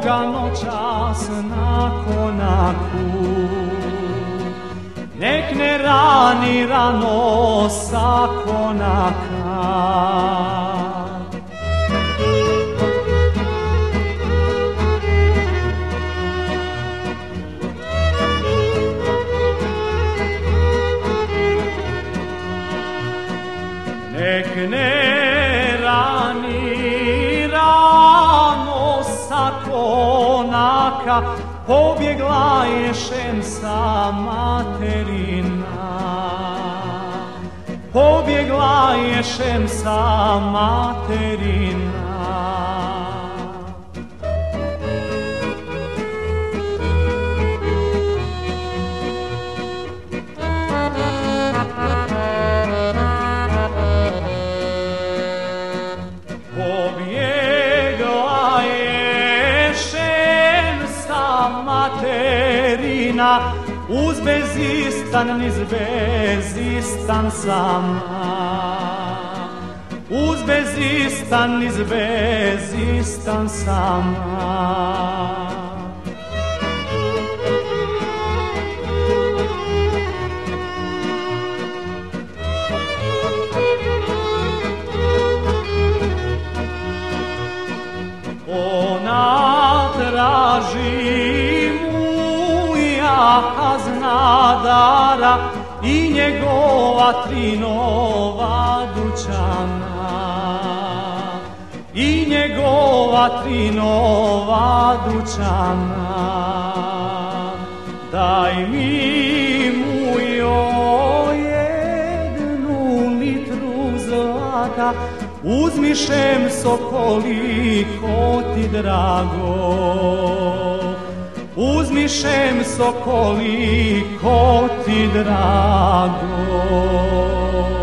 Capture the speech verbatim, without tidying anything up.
Boga noćas na konaku, nek ne rani rano sa konaka. Nek ne rani rano sa konaka, pobjegla je Šemsa materina. Pobjegla je Šemsa materina. Materina, uz Bezistan niz Bezistan sama, uz Bezistan niz Bezistan sama. Ona traži Haznadara i njegova tri nova dućana, i njegova tri nova dućana. Daj mi mu joj jednu litru zlata, uzmi Šemso koliko ti drago. Uzmi Šemso koliko ti drago.